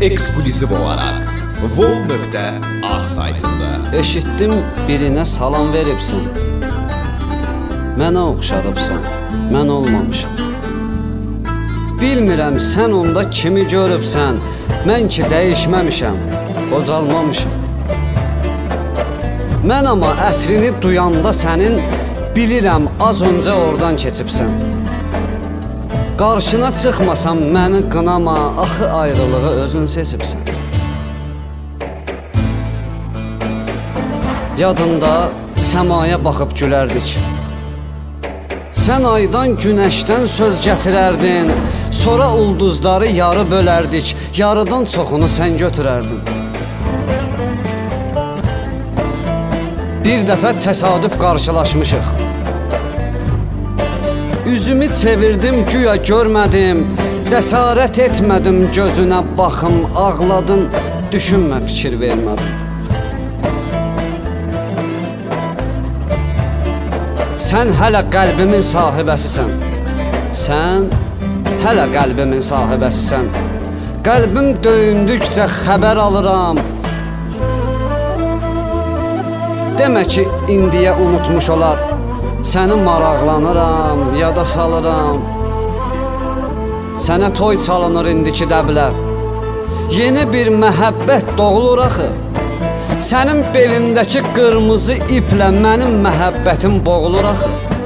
ekskluziv olaraq vol.az saytında. Eşitdim birinə salam veribsən. Mənə oxşadıbsan, mən olmamışam. Bilmirəm sən onda kimi görübsən, mən ki dəyişməmişəm, qocalmamışam. Mən amma ətrini duyanda sənin, bilirəm az öncə oradan keçibsən. Qarşına çıxmasam məni qınama, axı ayrılığı özün seçibsən. Yadında səmaya baxıb gülərdik. Sən aydan, günəşdən söz gətirərdin, sonra ulduzları yarı bölərdik, yarıdan çoxunu sən götürərdin. Bir dəfə təsadüf qarşılaşmışıq. Üzümü çevirdim, güya görmədim, cəsarət etmədim gözünə baxım, ağladın, düşünmə, fikir vermədim. Sən hələ qəlbimin sahibəsisən. Sən hələ qəlbimin sahibəsisən. Qəlbim döyündükcə xəbər alıram. Demə ki, indiyə unutmuş olar. Səni maraqlanıram, yada salıram. Sənə toy çalınır indiki dəblə. Yeni bir məhəbbət doğulur axı. Sənin belindəki qırmızı iplə mənim məhəbbətim boğulur axı.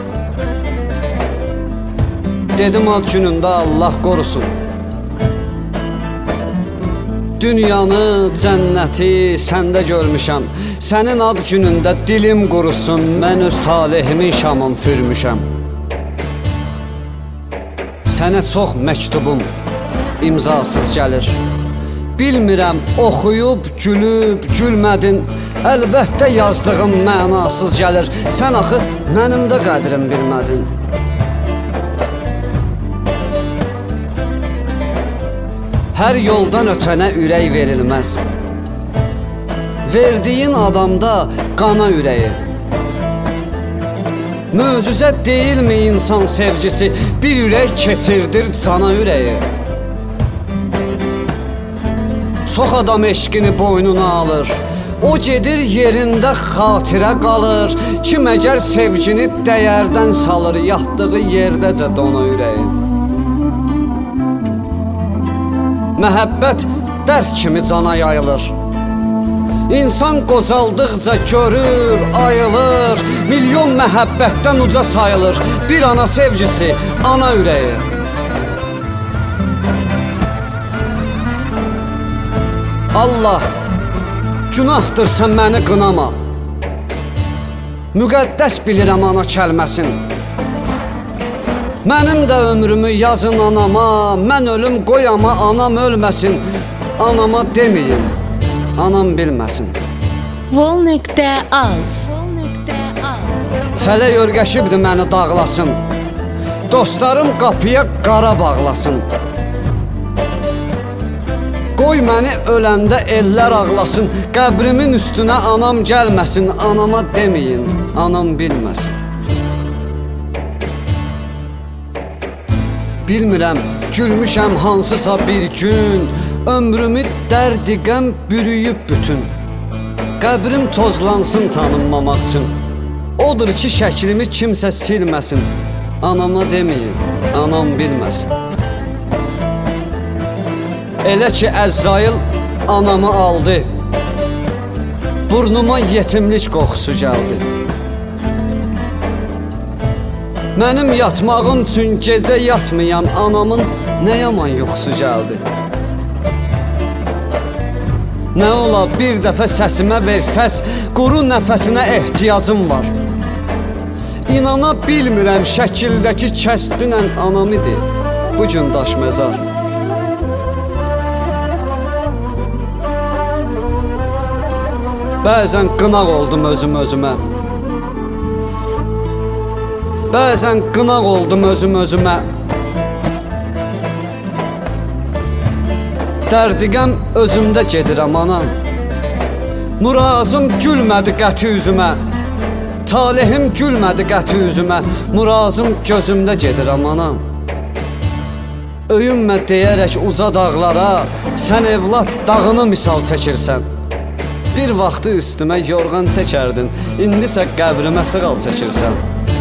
Dedim ad günündə Allah qorusun. Dünyanı, cənnəti səndə görmüşəm. Sənin ad günündə dilim qurusun, mən öz talehimin şamım fürmüşəm. Sənə çox məktubum imzasız gəlir. Bilmirəm, oxuyub, gülüb, gülmədin. Əlbəttə yazdığım mənasız gəlir. Sən axı mənim də qədrim bilmədin. Hər yoldan ötənə ürək verilməz. Verdiyin adamda qana ürəyi. Möcüzə deyilmi insan sevgisi? Bir ürək keçirdir cana ürəyi. Çox adam eşqini boynuna alır. O gedir yerində xatirə qalır. Kim əgər sevgini dəyərdən salır, yatdığı yerdəcə dona ürəyi. Məhəbbət dərd kimi cana yayılır. İnsan qocaldıqca görür, ayılır. Milyon məhəbbətdən uca sayılır. Bir ana sevgisi, ana ürəyi. Allah, günahdırsa məni qınama. Müqəddəs bilirəm ana kəlməsin. Mənim də ömrümü yazın anama. Mən ölüm qoyama, anam ölməsin. Anama deməyin, anam bilməsin. vol.az Fələk örgəşibdir məni dağlasın. Dostlarım qapıya qara bağlasın. Qoy məni öləndə ellər ağlasın. Qəbrimin üstünə anam gəlməsin. Anama deməyin, anam bilməsin. Bilmirəm, gülmüşəm hansısa bir gün. Ömrümü dərdi qəm bürüyüb bütün. Qəbrim tozlansın tanınmamaq üçün. Odur ki, şəklimi kimsə silməsin. Anama deməyin, anam bilməsin. Elə ki, Əzrail anamı aldı. Burnuma yetimlik qoxusu gəldi. Mənim yatmağım üçün gecə yatmayan anamın nə yaman yuxusu gəldi. Nə ola bir dəfə səsimə ver səs, quru nəfəsinə ehtiyacım var. İnana bilmirəm şəkildəki kəs dünən anam idi, bugün daş məzar. Bəzən qınaq oldum özümə. Bəzən qınaq oldum özümə. Dərdiqəm özümdə gedirəm anam. Murazım gülmədi qəti üzümə. Talihim gülmədi qəti üzümə. Murazım gözümdə gedirəm anam. Öyünmə deyərək uca dağlara, sən evlad dağını misal çəkirsən. Bir vaxtı üstümə yorğan çəkərdin, indisə qəbrimə sığal çəkirsən.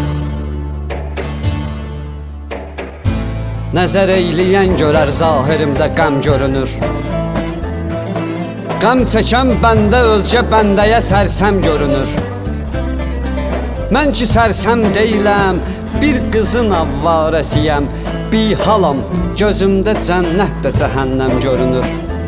Nəzər eyləyən görər zahirimdə qəm görünür. Qəm çəkən bəndə özgə bəndəyə sərsəm görünür. Mən ki sərsəm deyiləm, bir qızın avvarəsiyəm. Bihalam, gözümdə cənnət də cəhənnəm görünür.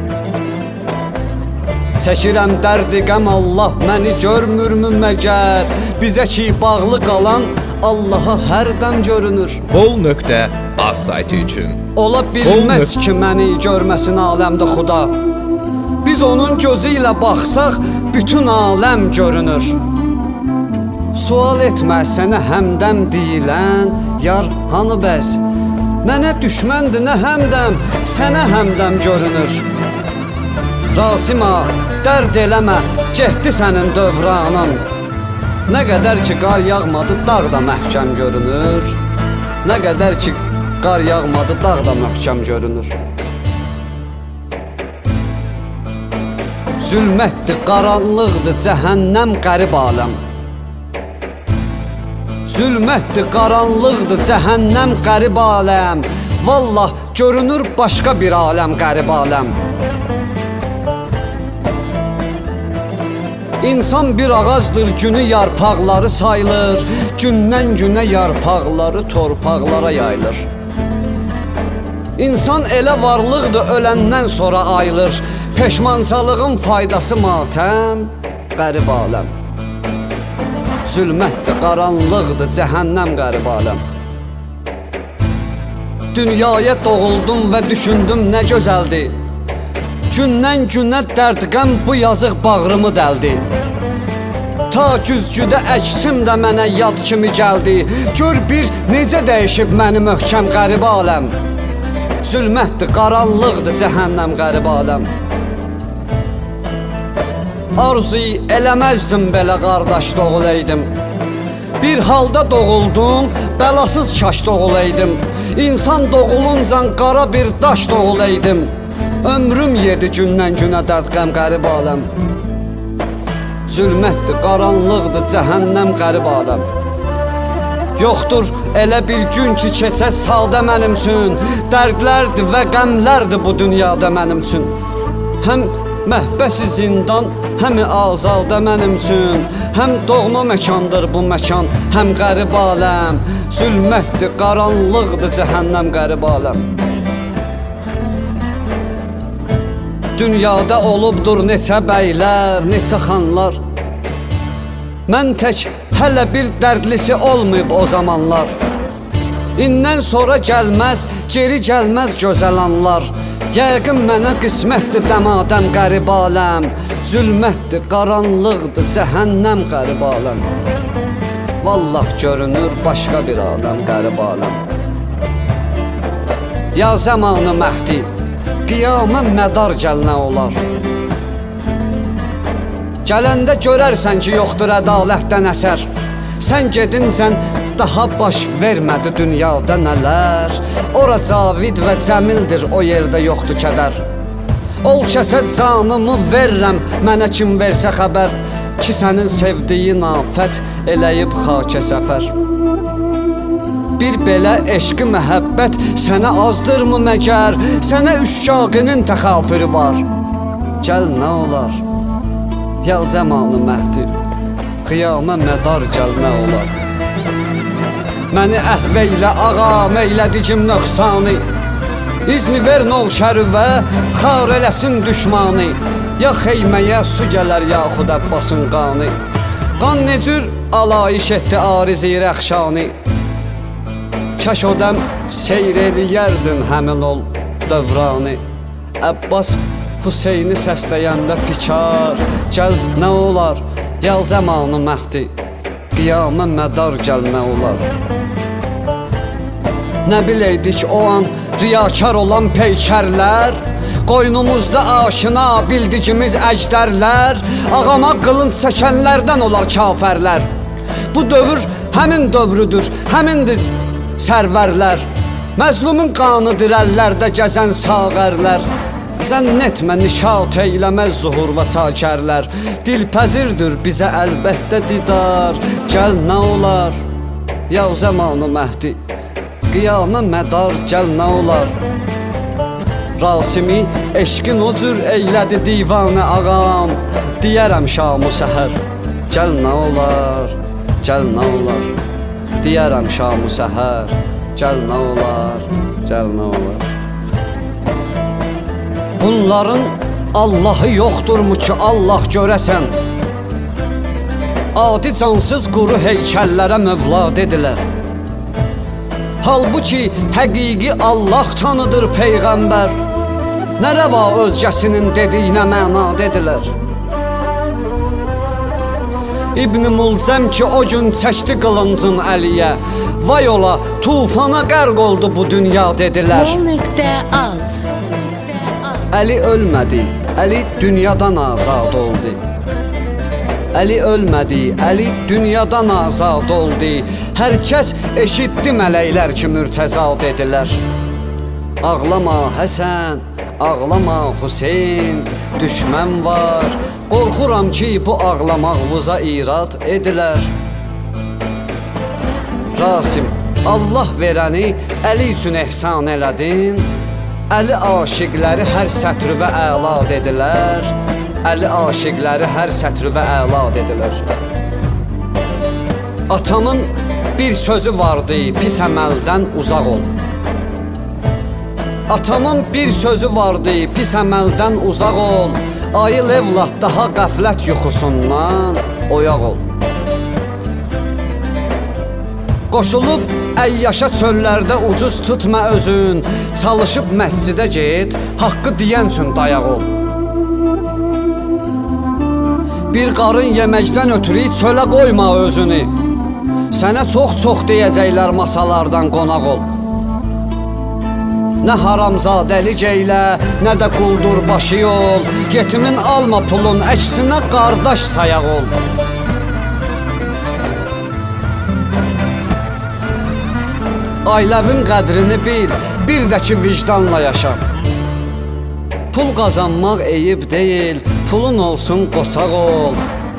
Çəkirəm dərdi qəm, Allah məni görmürmü məgər? Bizə ki bağlı qalan Allaha hərdəm görünür. Bol.az saytı üçün Ola bilməz ki məni görməsin aləmdə xuda. Biz onun gözü ilə baxsaq, bütün aləm görünür. Sual etmə sənə həmdəm deyilən, yar hanı bəs? Mənə düşməndir nə həmdəm, sənə həmdəm görünür. Rasima, dərd eləmə, getdi sənin dövranın. Nə qədər ki qar yağmadı, dağ da məhkəm görünür. Nə qədər ki qar yağmadı, dağ da möhkəm görünür. Zülmətdir, qaranlıqdır, cəhənnəm qərib aləm. Zülmətdir, qaranlıqdır, cəhənnəm qərib aləm. Vallah, görünür başqa bir aləm qərib aləm. İnsan bir ağacdır, günü yarpaqları sayılır. Gündən günə yarpaqları torpaqlara yayılır. İnsan elə varlıqdır, öləndən sonra ayılır. Peşmancalığın faydası matəm, qərib aləm. Zülmətdir, qaranlıqdır, cəhənnəm qərib aləm. Dünyaya doğuldum və düşündüm nə gözəldir. Gündən günə dərd qəm bu yazıq bağrımı dəldi. Ta güzgüdə əksim də mənə yad kimi gəldi. Gör bir necə dəyişib məni möhkəm qərib aləm. Zülmətdir, qaranlıqdır, cəhənnəm qərib aləm. Arzu eləməzdim belə qardaş doğulaydım. Bir halda doğuldum, bəlasız kaş doğulaydım. İnsan doğuluncan qara bir daş doğulaydım. Ömrüm yedi gündən günə dərd qəm qərib aləm. Zülmətdir, qaranlıqdır, cəhənnəm qərib aləm. Yoxdur elə bir gün ki keçə sadə mənim üçün. Dərdlərdir və qəmlərdir bu dünyada mənim üçün. Həm məhbəsi zindan, həmi azadə mənim üçün. Həm doğma məkandır bu məkan, həm qərib aləm. Zülmətdir, qaranlıqdır, cəhənnəm qərib aləm. Dünyada olubdur neçə bəylər, neçə xanlar. Mən tək hələ bir dərdlisi olmayıb o zamanlar. İndən sonra gəlməz, geri gəlməz gözəl anlar. Yəqin mənə qismətdir dəmadən qərib aləm. Zülmətdir, qaranlıqdır, cəhənnəm qərib aləm. Vallah görünür başqa bir aləm qərib aləm. Ya zamanı məhdi, qiyamə mədar gəlnə olar. Gələndə görərsən ki yoxdur ədalətdən əsər. Sən gedincən daha baş vermədi dünyada nələr. Ora cavid və cəmildir, o yerdə yoxdur kədər. Ol kəsə canımı verirəm, mənə kim versə xəbər. Ki sənin sevdiyin afət eləyib xakə səfər. Bir belə eşqi məhəbbət sənə azdırmı məgər? Sənə üşşaqinin təxafürü var. Gəl nə olar? Ya zamanı məhdi, qiyamə mədar gəl nə olar? Məni əhveylə ağam eylədigim nöqsanı. İzni ver nol şərvə, xar eləsin düşmanı. Ya xeyməyə su gələr yaxud Əbbasın qanı. Qan necür alayiş etdi arizi rəxşanı. Kaş o dəm seyr eləyərdin həmin ol dövranı. Əbbas Hüseyni səsləyəndə fikar, gəl nə olar? Ya zamanı məhdi, qiyamə mədar gəl nə olar? Nə biləydik o an riyakar olan peykərlər, qoynumuzda aşina bildiyimiz əjdərlər, ağama qılınc çəkənlərdən olar kafərlər. Bu dövr həmin dövrüdür, həmindir sərvərlər. Məzlumun qanıdır əllərdə gəzən sağərlər. Zənn etmə nişat eyləməz zuhurla çakərlər. Dilpəzirdir bizə əlbəttə didar. Gəl nə olar, ya zamanı məhdi, qiyamə mədar, gəl nə olar. Rasimi eşqin o cür eylədi divanə ağam. Deyərəm şamı səhər, gəl nə olar, gəl nə olar. Deyərəm şamı səhər, gəl nə olar, gəl nə olar. Bunların Allahı yoxdurmu ki Allah görəsən? Adi cansız quru heykəllərə mövlad edilər. Halbuki həqiqi Allah tanıdır Peyğəmbər. Nə rəva özgəsinin dediyinə məna dedilər. İbn Mulcəm ki o gün çəkdi qılıncın Əliyə. Vay ola tufana qərq oldu bu dünya dedilər. Əli ölmədi, Əli dünyadan azad oldu. Əli ölmədi, Əli dünyadan azad oldu. Hər kəs eşitdi mələklər ki mürtəza dedilər. Ağlama Həsən, ağlama Hüseyn, düşmən var. Qorxuram ki bu ağlamağımıza irad edilər. Rasim, Allah verəni Əli üçün ehsan elədin. Əli aşiqləri hər sətrüvə əla dedilər. Əli aşiqləri hər sətrüvə əla dedilər. Atamın bir sözü vardı, pis əməldən uzaq ol. Atamın bir sözü vardı, pis əməldən uzaq ol. Ayıl evlad daha qəflət yuxusundan oyaq ol. Qoşulub əyyaşa çöllərdə ucuz tutma özün. Çalışıb məscidə get, haqqı deyən üçün dayaq ol. Bir qarın yeməkdən ötürü çölə qoyma özünü. Sənə çox-çox deyəcəklər masalardan qonaq ol. Nə haramzadəlik eylə, nə də quldur başı ol. Yetimin alma pulun, əksinə qardaş sayaq ol. Ailəvin qədrini bil, bir də ki vicdanla yaşa. Pul qazanmaq eyib deyil, pulun olsun qoçaq ol.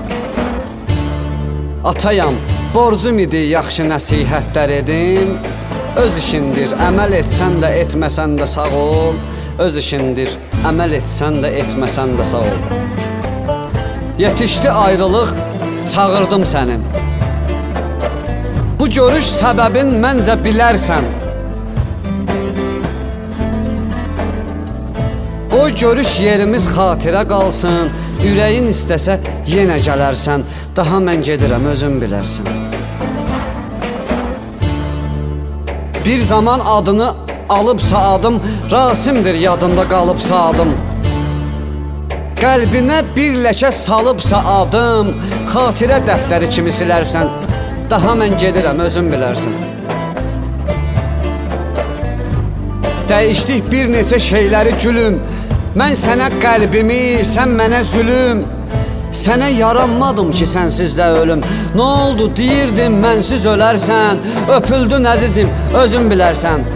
Atayam, borcum idi yaxşı nəsihətlər edim. Öz işindir, əməl etsən də etməsən də sağ ol. Öz işindir, əməl etsən də etməsən də sağ ol. Yetişdi ayrılıq, çağırdım səni. Bu görüş səbəbin məncə bilərsən. Qoy görüş yerimiz xatirə qalsın. Ürəyin istəsə yenə gələrsən. Daha mən gedirəm, özün bilərsən. Bir zaman adını alıbsa adım, Rasimdir yadında qalıbsa adım. Qəlbinə bir ləkə salıbsa adım, xatirə dəftəri kimi silərsən. Daha mən gedirəm, özün bilərsən. Dəyişdik bir neçə şeyləri gülüm. Mən sənə qəlbimi, sən mənə zülüm. Sənə yaranmadım ki sənsiz də ölüm. Nə oldu deyirdim mənsiz ölərsən. Öpüldün əzizim, özün bilərsən.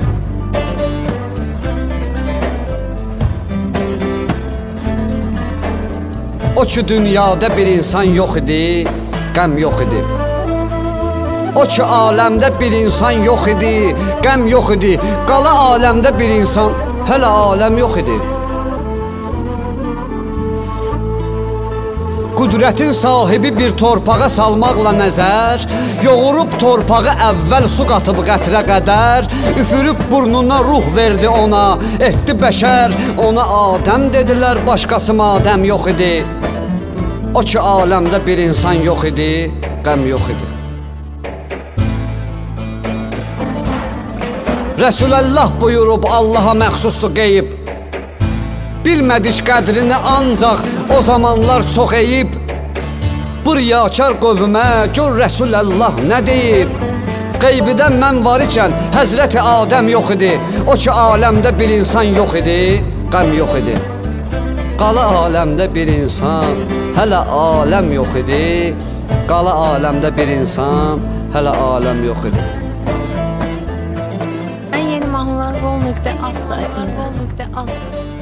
O ki dünyada bir insan yox idi, qəm yox idi. O ki aləmdə bir insan yox idi, qəm yox idi. Qala aləmdə bir insan, hələ aləm yox idi. Qüdrətin sahibi bir torpağa salmaqla nəzər, yoğurub torpağı əvvəl su qatıb qətrə qədər, üfürüb burnuna ruh verdi ona, etdi bəşər, ona Adəm dedilər, başqası madəm yox idi. O ki aləmdə bir insan yox idi, qəm yox idi. Rəsuləllah buyurub Allaha məxsusdur qeyib. Bilmədik qədrini ancaq o zamanlar çox eyib. Bu riyakar qövmə gör Rəsuləllah nə deyib. Qeybidən mən var ikən Həzrəti Adəm yox idi. O ki aləmdə bir insan yox idi, qəm yox idi. Qala aləmdə bir insan, hələ aləm yox idi. Qala aləmdə bir insan, hələ aləm yox idi. Mən yeni mahnı Karvol.az saytında.